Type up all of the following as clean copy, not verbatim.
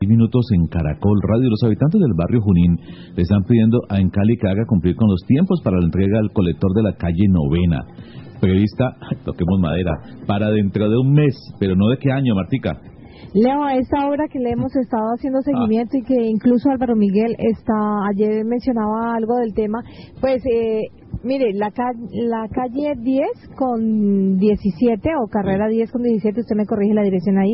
minutos en Caracol Radio. Los habitantes del barrio Junín le están pidiendo a Encali que haga cumplir con los tiempos para la entrega del colector de la calle Novena. Prevista, toquemos madera, para dentro de un mes, pero no de qué año, Martica. Leo, a esta obra que le hemos estado haciendo seguimiento y que incluso Álvaro Miguel ayer mencionaba algo del tema, pues mire, la calle 10 con 17 o carrera 10 con 17, usted me corrige la dirección ahí,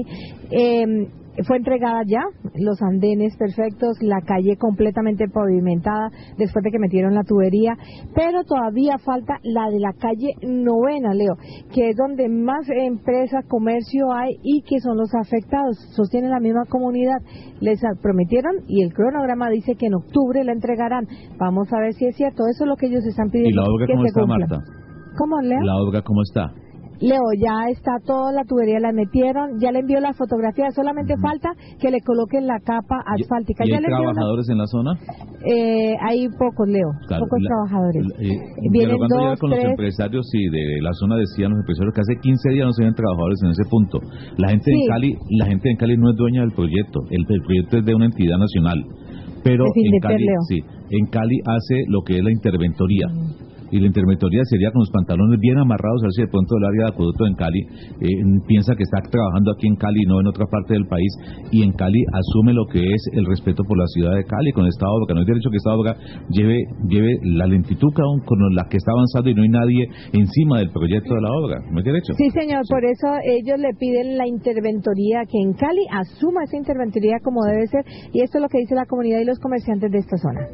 fue entregada ya, los andenes perfectos, la calle completamente pavimentada después de que metieron la tubería, pero todavía falta la de la calle Novena, Leo, que es donde más empresas, comercio hay y que son los afectados, sostiene la misma comunidad. Les prometieron y el cronograma dice que en octubre la entregarán. Vamos a ver si es cierto, eso es lo que ellos están pidiendo. ¿Y la obra cómo está, cumpla. Marta? ¿Cómo, Leo? ¿La obra cómo está? Leo, ya está toda la tubería, la metieron, ya le envió la fotografía, solamente falta que le coloquen la capa asfáltica. ¿Y ya hay le trabajadores en la zona? Hay pocos, Leo, claro, pocos trabajadores. Vienen dos, con 3. Los empresarios, sí, de la zona decían los empresarios que hace 15 días no se ven trabajadores en ese punto. La gente en Cali no es dueña del proyecto, el proyecto es de una entidad nacional, pero en Cali hace lo que es la interventoría. Y la interventoría sería con los pantalones bien amarrados, a ver si de pronto el área de acueducto en Cali piensa que está trabajando aquí en Cali y no en otra parte del país, y en Cali asume lo que es el respeto por la ciudad de Cali con esta obra, que no es derecho que esta obra lleve la lentitud con la que está avanzando y no hay nadie encima del proyecto de la obra, ¿no es derecho? Sí, señor, por eso ellos le piden la interventoría, que en Cali asuma esa interventoría como debe ser, y esto es lo que dice la comunidad y los comerciantes de esta zona.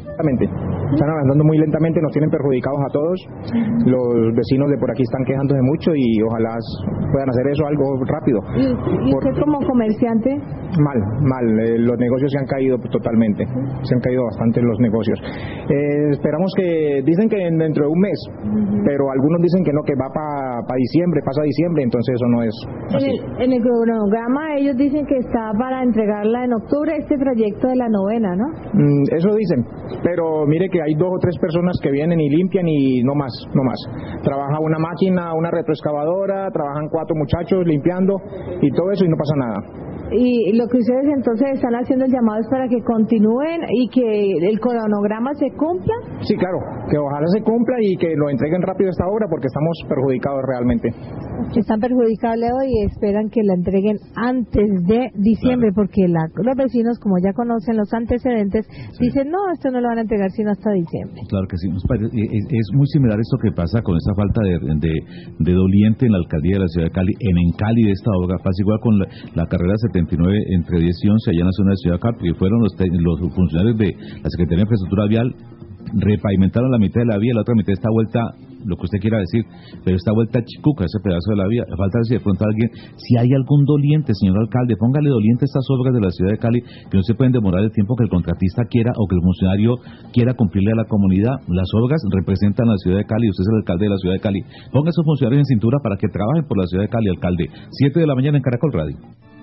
Están avanzando muy lentamente, nos tienen perjudicados a todos. Los vecinos de por aquí están quejándose mucho y ojalá puedan hacer eso algo rápido. ¿Y usted como comerciante? Mal. Los negocios se han caído totalmente. Se han caído bastante los negocios. Esperamos que, dicen que dentro de un mes, pero algunos dicen que no, que va para diciembre, pasa diciembre, entonces eso no es así. En el cronograma ellos dicen que está para entregarla en octubre, este proyecto de la Novena, ¿no? Eso dicen. Pero mire que hay 2 o 3 personas que vienen y limpian y no más. Trabaja una máquina, una retroexcavadora, trabajan 4 muchachos limpiando y todo eso y no pasa nada. Y lo que ustedes entonces están haciendo el llamado es para que continúen y que el cronograma se cumpla. Sí, claro, que ojalá se cumpla y que lo entreguen rápido esta obra porque estamos perjudicados realmente. Están perjudicados, Leo, y esperan que la entreguen antes de diciembre, claro, porque los vecinos, como ya conocen los antecedentes, dicen, no, esto no lo van a entregar sino hasta diciembre. Claro que sí, es muy similar esto que pasa con esa falta de doliente en la alcaldía de la ciudad de Cali, en Cali de esta obra, pasa igual con la carrera 79 entre 10 y 11 allá en la zona de Ciudad Cali, que fueron los funcionarios de la Secretaría de Infraestructura Vial, repavimentaron la mitad de la vía, la otra mitad está vuelta, lo que usted quiera decir, pero está vuelta chicuca ese pedazo de la vía. Falta ver si de pronto si hay algún doliente, señor alcalde, póngale doliente a estas obras de la ciudad de Cali, que no se pueden demorar el tiempo que el contratista quiera o que el funcionario quiera cumplirle a la comunidad. Las obras representan a la ciudad de Cali, usted es el alcalde de la ciudad de Cali. Ponga a esos funcionarios en cintura para que trabajen por la ciudad de Cali, alcalde. 7 de la mañana en Caracol Radio.